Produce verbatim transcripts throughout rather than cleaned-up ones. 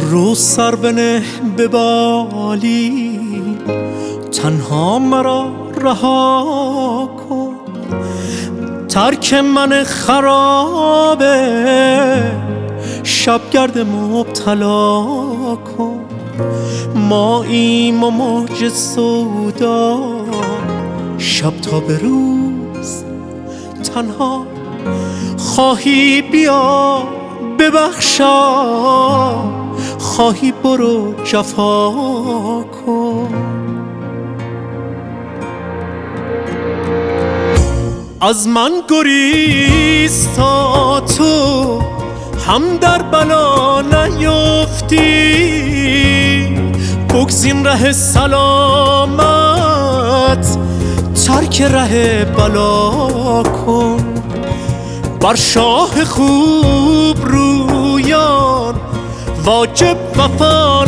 رو سر بنه به بالی، تنها مرا رها کن. ترک من خرابه، شبگرد مبتلا کن. ماییم و موج سودا، شب تا به روز تنها. خواهی بیا ببخشا، خواهی برو جفا کن. از من گریز تا تو هم در بلا نیفتی. بگزین ره سلامت، ترک ره بلا کن. بر شاه خوب رویان واجب وفا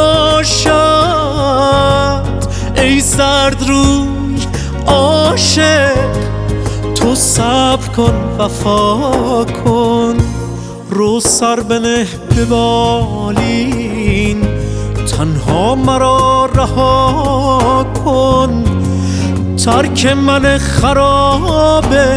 نباشد. ای زرد روی عاشق، تو صبر کن وفا کن. رو سر بنه به بالین، تنها مرا رها کن. ترک من خرابه،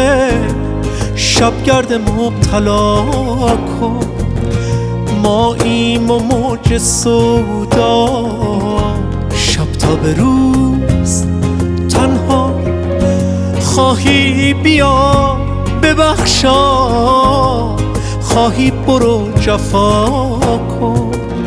شبگرد مبتلا کن. ماییم و موج سودا، شب تا به روز تنها. خواهی بیا ببخشا، خواهی برو جفا کن.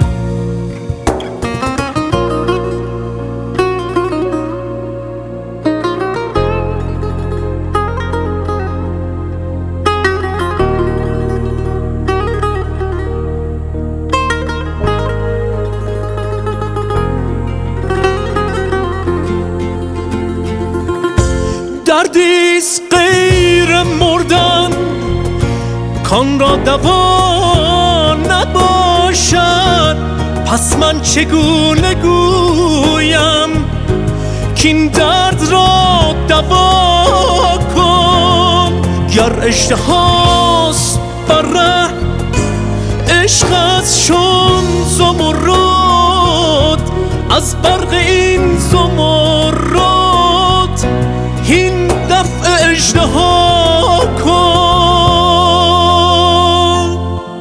دردیست غیر مردن، کان را دوا نباشد. پس من چگونه گویم کین درد را دوا کن. گر اژدهاست بر ره، عشقت چون زمرد. از برق این زمرد هین دفع اژدها کن.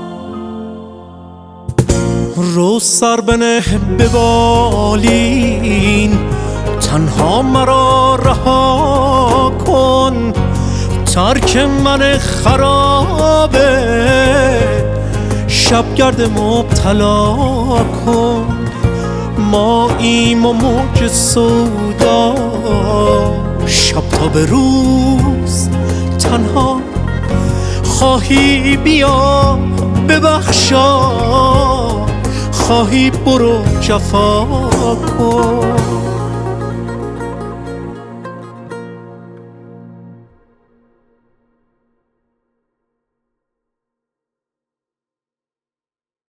رو سر بنه به بالین، تنها مرا رها کن. ترک من خرابه، شبگرد مبتلا کن. ماییم و موج سودا، شب تا به روز تنها. خواهی بیا ببخشا، خواهی برو جفا کن.